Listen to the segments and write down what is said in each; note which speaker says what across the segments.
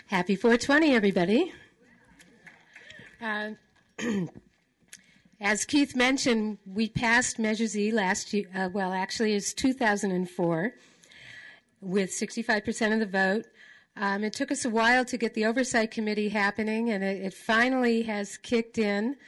Speaker 1: Happy 420, everybody. As Keith mentioned, we passed Measure Z last year, actually it's 2004, with 65% of the vote. It took us a while to get the Oversight Committee happening, and it finally has kicked in.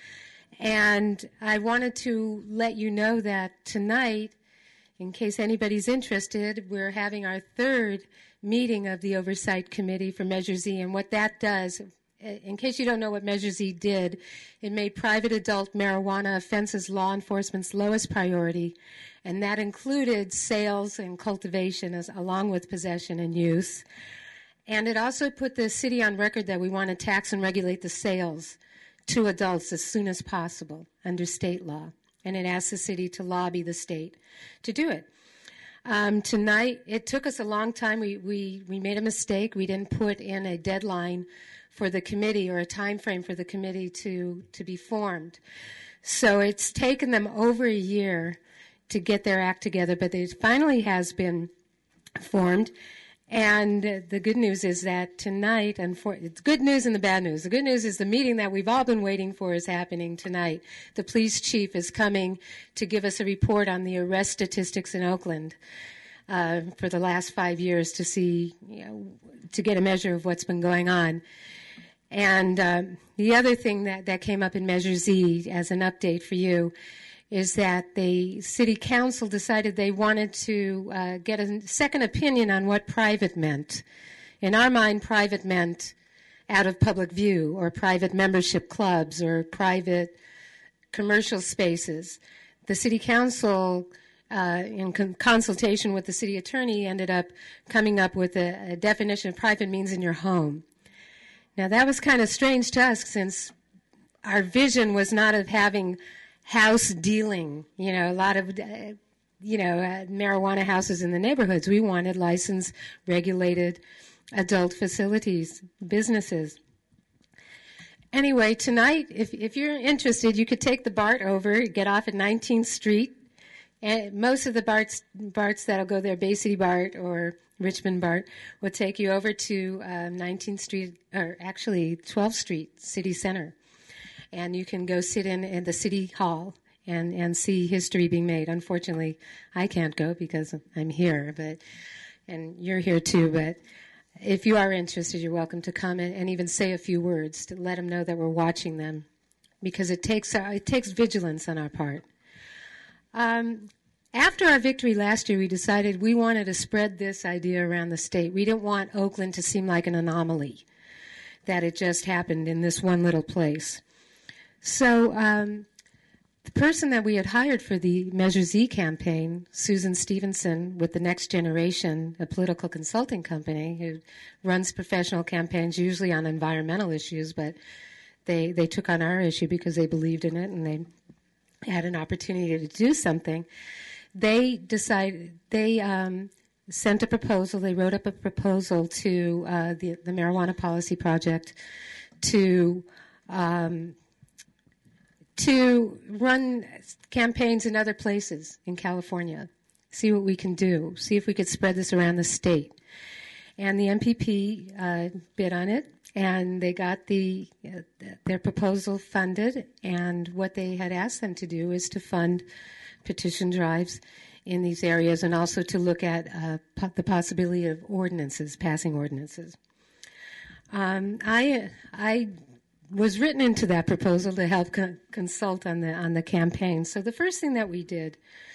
Speaker 1: And I wanted to let you know that tonight, in case anybody's interested, we're having our third meeting of the Oversight Committee for Measure Z. And what that does, in case you don't know what Measure Z did, it made private adult marijuana offenses law enforcement's lowest priority, and that included sales and cultivation along with possession and use. And it also put the city on record that we want to tax and regulate the sales to adults as soon as possible under state law. And it asked the city to lobby the state to do it. Tonight, it took us a long time. We made a mistake. We didn't put in a deadline for the committee or a time frame for the committee to be formed. So it's taken them over a year to get their act together, but it finally has been formed. And the good news is that tonight, it's good news and the bad news. The good news is the meeting that we've all been waiting for is happening tonight. The police chief is coming to give us a report on the arrest statistics in Oakland for the last 5 years to see, to get a measure of what's been going on. And the other thing that came up in Measure Z as an update for you is that the city council decided they wanted to get a second opinion on what private meant. In our mind, private meant out of public view, or private membership clubs, or private commercial spaces. The city council, in consultation with the city attorney, ended up coming up with a definition of private means in your home. Now, that was kind of strange to us, since our vision was not of having house dealing, a lot of, marijuana houses in the neighborhoods. We wanted licensed, regulated adult facilities, businesses. Anyway, tonight, if you're interested, you could take the BART over, get off at 19th Street. And most of the BARTs that'll go there, Bay City BART or Richmond BART, will take you over to 19th Street, or actually 12th Street, City Center. And you can go sit in the city hall and see history being made. Unfortunately, I can't go because I'm here, and you're here too. But if you are interested, you're welcome to come and even say a few words to let them know that we're watching them, because it takes vigilance on our part. After our victory last year, we decided we wanted to spread this idea around the state. We didn't want Oakland to seem like an anomaly, that it just happened in this one little place. So the person that we had hired for the Measure Z campaign, Susan Stevenson, with the Next Generation, a political consulting company who runs professional campaigns usually on environmental issues, but they took on our issue because they believed in it and they had an opportunity to do something. They sent a proposal. They wrote up a proposal to the Marijuana Policy Project to run campaigns in other places in California, see what we can do, see if we could spread this around the state. And the MPP bid on it, and they got their proposal funded, and what they had asked them to do is to fund petition drives in these areas, and also to look at the possibility of passing ordinances. I was written into that proposal to help consult on the campaign. So the first thing that we did,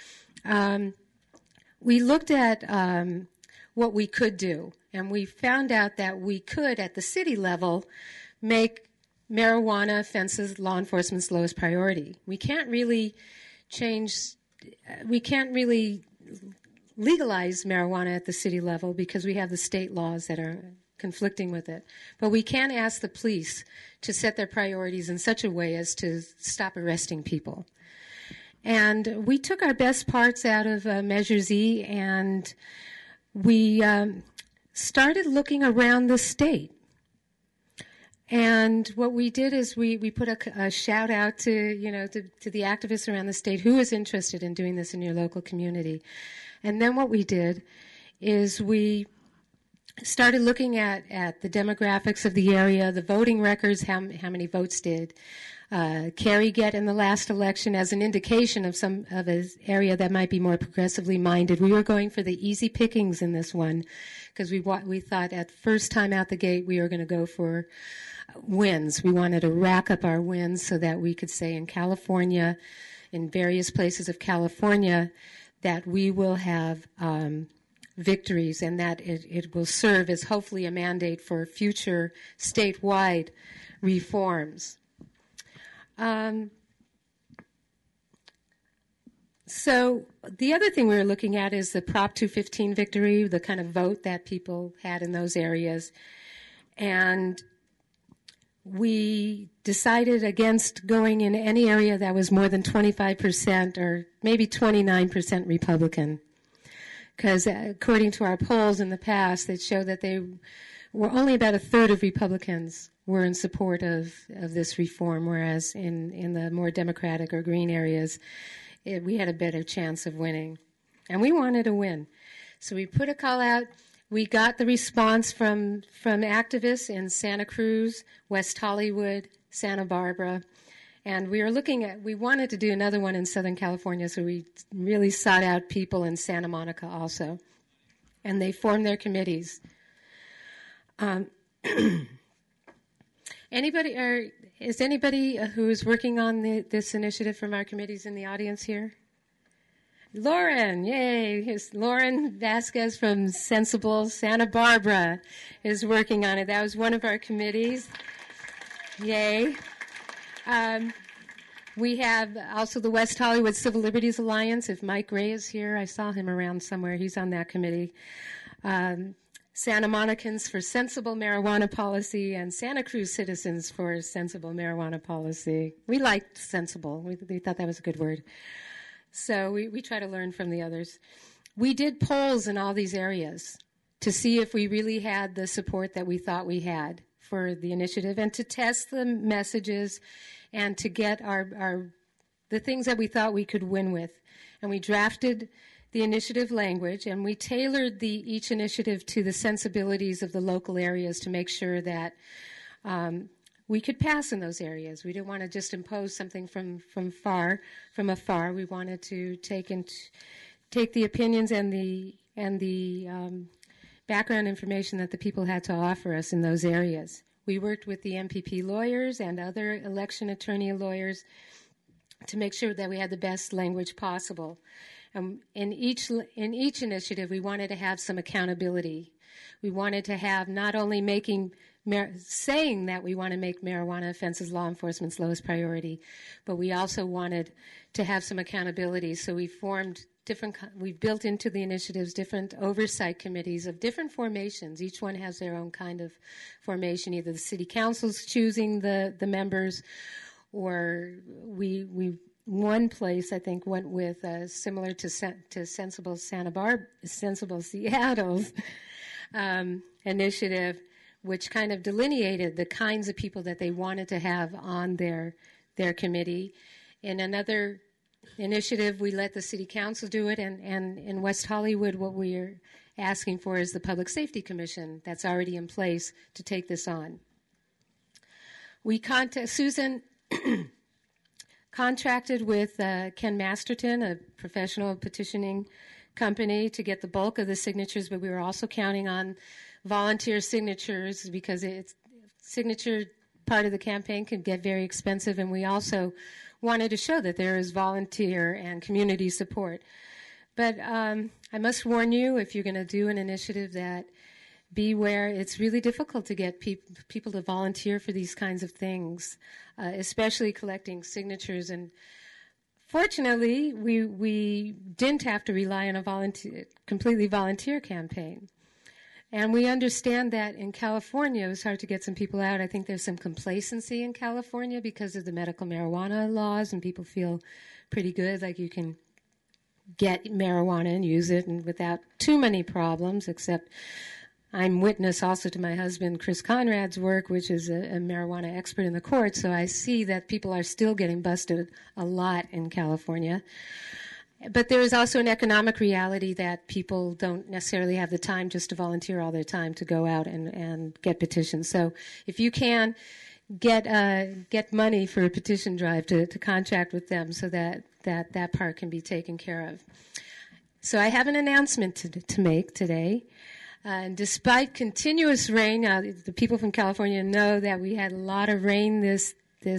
Speaker 1: we looked at what we could do, and we found out that we could, at the city level, make marijuana offenses law enforcement's lowest priority. We can't really legalize marijuana at the city level because we have the state laws that are conflicting with it. But we can ask the police to set their priorities in such a way as to stop arresting people. And we took our best parts out of Measure Z, and we started looking around the state. And what we did is we put a shout out to the activists around the state who is interested in doing this in your local community. And then what we did is we started looking at the demographics of the area, the voting records, how many votes did Kerry get in the last election as an indication of some of an area that might be more progressively minded. We were going for the easy pickings in this one because we thought at first time out the gate we were going to go for wins. We wanted to rack up our wins so that we could say in California, in various places of California, that we will have victories and that it will serve as hopefully a mandate for future statewide reforms. So the other thing we were looking at is the Prop 215 victory, the kind of vote that people had in those areas. And we decided against going in any area that was more than 25% or maybe 29% Republican. Because according to our polls in the past, they show that they were only about a third of Republicans were in support of this reform, whereas in the more Democratic or Green areas, we had a better chance of winning. And we wanted to win. So we put a call out. We got the response from activists in Santa Cruz, West Hollywood, Santa Barbara. And we wanted to do another one in Southern California, so we really sought out people in Santa Monica also. And they formed their committees. Is anybody who is working on this initiative from our committees in the audience here? Lauren, yay. Lauren Vasquez from Sensible Santa Barbara is working on it. That was one of our committees. Yay. We have also the West Hollywood Civil Liberties Alliance. If Mike Gray is here, I saw him around somewhere. He's on that committee. Santa Monicans for Sensible Marijuana Policy and Santa Cruz Citizens for Sensible Marijuana Policy. We liked sensible. We thought that was a good word. So we try to learn from the others. We did polls in all these areas to see if we really had the support that we thought we had for the initiative and to test the messages and to get the things that we thought we could win with. And we drafted the initiative language, and we tailored each initiative to the sensibilities of the local areas to make sure that we could pass in those areas. We didn't want to just impose something from afar. We wanted to take the opinions and the background information that the people had to offer us in those areas. We worked with the MPP lawyers and other election attorney lawyers to make sure that we had the best language possible. In each initiative, we wanted to have some accountability. We wanted to have not only saying that we want to make marijuana offenses law enforcement's lowest priority, but we also wanted to have some accountability. So we built into the initiatives different oversight committees of different formations. Each one has their own kind of formation. Either the city council's choosing the members, or one place I think went with similar to Sensible Seattle's initiative, which kind of delineated the kinds of people that they wanted to have on their committee. In another initiative, we let the city council do it, and in West Hollywood, what we're asking for is the Public Safety Commission that's already in place to take this on. Susan contracted with Ken Masterton, a professional petitioning company, to get the bulk of the signatures, but we were also counting on volunteer signatures because signature part of the campaign can get very expensive, and we also wanted to show that there is volunteer and community support. But I must warn you, if you're going to do an initiative, that beware. It's really difficult to get people to volunteer for these kinds of things, especially collecting signatures. And fortunately, we didn't have to rely on a completely volunteer campaign. And we understand that in California, it was hard to get some people out. I think there's some complacency in California because of the medical marijuana laws, and people feel pretty good, like you can get marijuana and use it and without too many problems, except I'm witness also to my husband, Chris Conrad's work, which is a marijuana expert in the court, so I see that people are still getting busted a lot in California. But there is also an economic reality that people don't necessarily have the time just to volunteer all their time to go out and get petitions. So if you can get money for a petition drive to contract with them so that part can be taken care of. So I have an announcement to make today. And despite continuous rain, the people from California know that we had a lot of rain this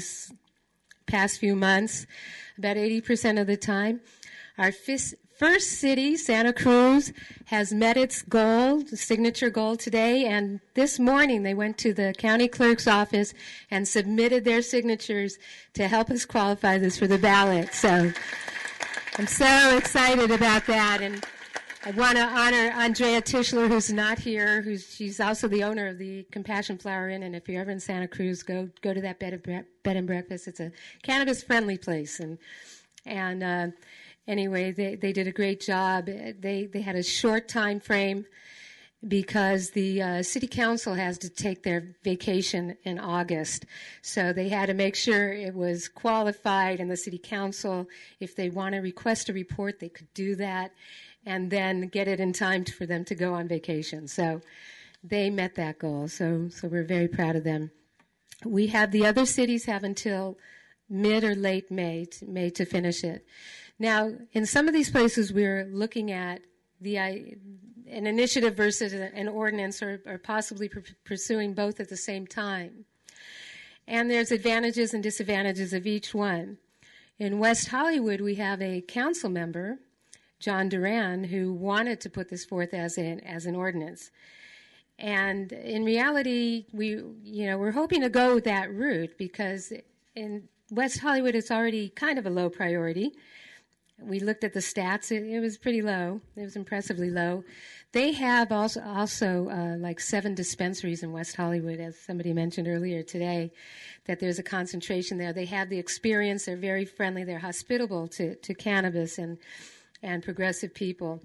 Speaker 1: past few months, about 80% of the time. Our first city, Santa Cruz, has met its goal, the signature goal today, and this morning they went to the county clerk's office and submitted their signatures to help us qualify this for the ballot. So I'm so excited about that, and I want to honor Andrea Tischler, who's not here. She's also the owner of the Compassion Flower Inn, and if you're ever in Santa Cruz, go to that bed and breakfast. It's a cannabis-friendly place, and anyway, they did a great job. They had a short time frame because the city council has to take their vacation in August. So they had to make sure it was qualified, and the city council, if they want to request a report, they could do that and then get it in time for them to go on vacation. So they met that goal. So we're very proud of them. We have the other cities have until mid or late May to finish it. Now, in some of these places, we're looking at an initiative versus an ordinance, or possibly pursuing both at the same time. And there's advantages and disadvantages of each one. In West Hollywood, we have a council member, John Duran, who wanted to put this forth as an ordinance. And in reality, we're hoping to go that route because in West Hollywood, it's already kind of a low priority. We looked at the stats. It was pretty low. It was impressively low. They have also like 7 dispensaries in West Hollywood, as somebody mentioned earlier today, that there's a concentration there. They have the experience. They're very friendly. They're hospitable to cannabis and progressive people.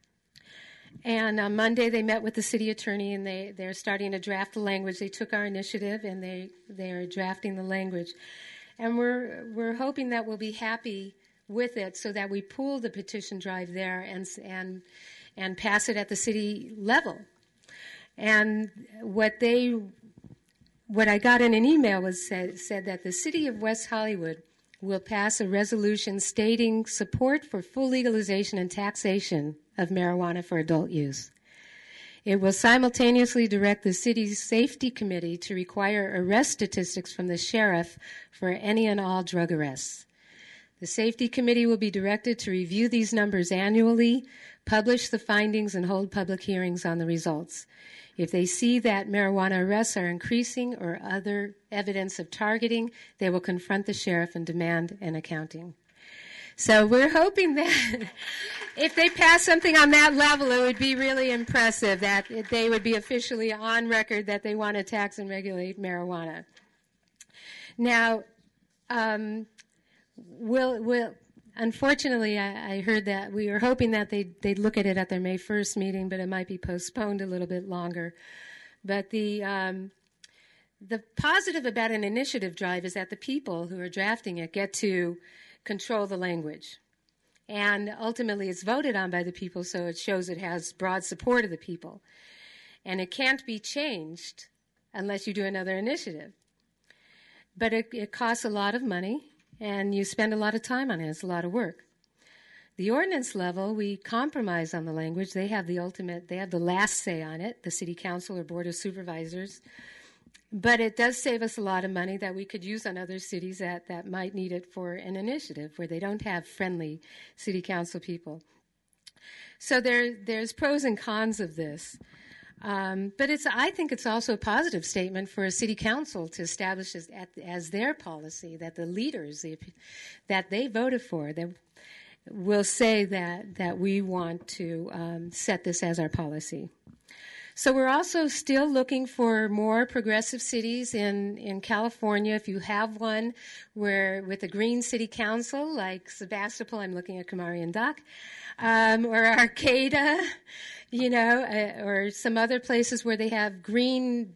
Speaker 1: And on Monday, they met with the city attorney, and they're starting to draft the language. They took our initiative, and they are drafting the language. And we're hoping that we'll be happy with it so that we pool the petition drive there and pass it at the city level. And what I got in an email was said that the city of West Hollywood will pass a resolution stating support for full legalization and taxation of marijuana for adult use. It will simultaneously direct the city's safety committee to require arrest statistics from the sheriff for any and all drug arrests. The safety committee will be directed to review these numbers annually, publish the findings, and hold public hearings on the results. If they see that marijuana arrests are increasing or other evidence of targeting, they will confront the sheriff and demand an accounting. So we're hoping that if they pass something on that level, it would be really impressive, that they would be officially on record that they want to tax and regulate marijuana. Now, unfortunately, I heard that we were hoping that they'd look at it at their May 1st meeting, but it might be postponed a little bit longer. But the positive about an initiative drive is that the people who are drafting it get to control the language. And ultimately, it's voted on by the people, so it shows it has broad support of the people. And it can't be changed unless you do another initiative. But it costs a lot of money, and you spend a lot of time on it. It's a lot of work. The ordinance level, we compromise on the language. They have the last say on it, the city council or board of supervisors. But it does save us a lot of money that we could use on other cities that might need it for an initiative where they don't have friendly city council people. So there's pros and cons of this. But I think it's also a positive statement for a city council to establish as their policy that the leaders that they voted for that will say that we want to set this as our policy. So we're also still looking for more progressive cities in California. If you have one where with a green city council like Sebastopol, I'm looking at Kamari and Doc, or Arcata, or some other places where they have green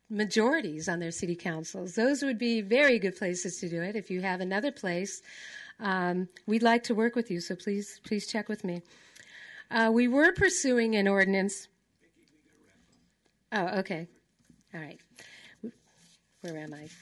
Speaker 1: majorities on their city councils. Those would be very good places to do it. If you have another place We'd like to work with you, so please check with me. We were pursuing an ordinance. Oh, okay. All right. Where am I?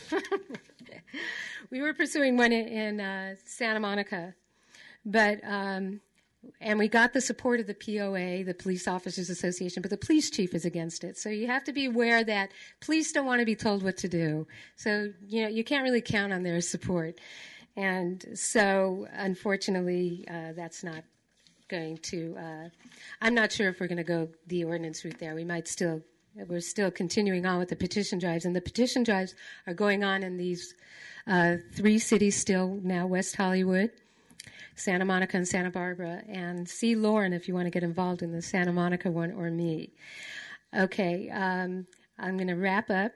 Speaker 1: We were pursuing one in Santa Monica, but and we got the support of the POA, the Police Officers Association, but the police chief is against it. So you have to be aware that police don't want to be told what to do. So, you can't really count on their support. And so, unfortunately, that's not going to, I'm not sure if we're going to go the ordinance route there. We're still continuing on with the petition drives, and the petition drives are going on in these 3 cities still now: West Hollywood, Santa Monica, and Santa Barbara. And see Lauren if you want to get involved in the Santa Monica one, or me. Okay, I'm going to wrap up.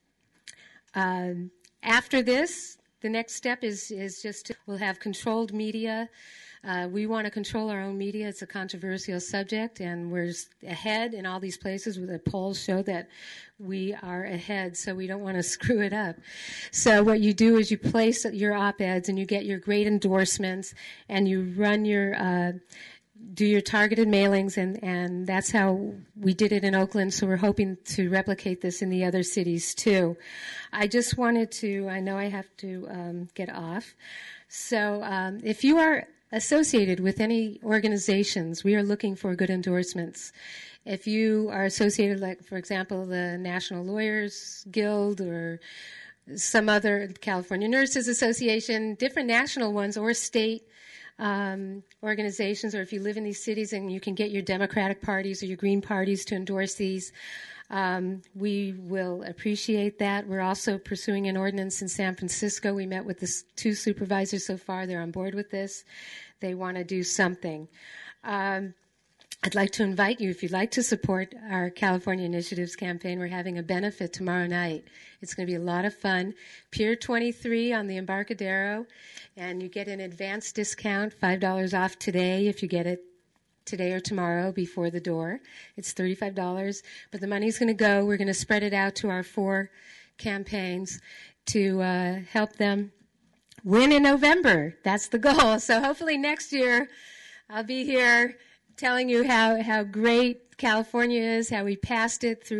Speaker 1: After this, the next step is we'll have controlled media. We want to control our own media. It's a controversial subject, and we're ahead in all these places where the polls show that we are ahead, so we don't want to screw it up. So what you do is you place your op-eds, and you get your great endorsements, and you run do your targeted mailings, and that's how we did it in Oakland, so we're hoping to replicate this in the other cities too. I just wanted to, I know I have to get off. So if you are associated with any organizations, we are looking for good endorsements. If you are associated, like, for example, the National Lawyers Guild or some other, California Nurses Association, different national ones or state organizations, or if you live in these cities and you can get your Democratic parties or your Green parties to endorse these, we will appreciate that. We're also pursuing an ordinance in San Francisco. We met with the 2 supervisors so far. They're on board with this. They want to do something. I'd like to invite you, if you'd like to support our California Initiatives campaign, we're having a benefit tomorrow night. It's going to be a lot of fun. Pier 23 on the Embarcadero, and you get an advance discount, $5 off today if you get it today or tomorrow before the door. It's $35, but the money's going to go. We're going to spread it out to our 4 campaigns to help them win in November. That's the goal. So hopefully next year I'll be here telling you how great California is, how we passed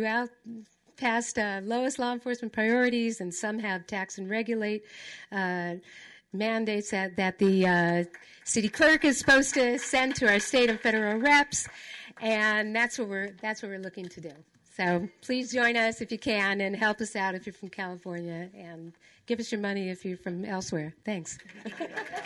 Speaker 1: lowest law enforcement priorities, and some have tax and regulate mandates that the city clerk is supposed to send to our state and federal reps, and that's what we're looking to do. So please join us if you can, and help us out if you're from California, and give us your money if you're from elsewhere. Thanks.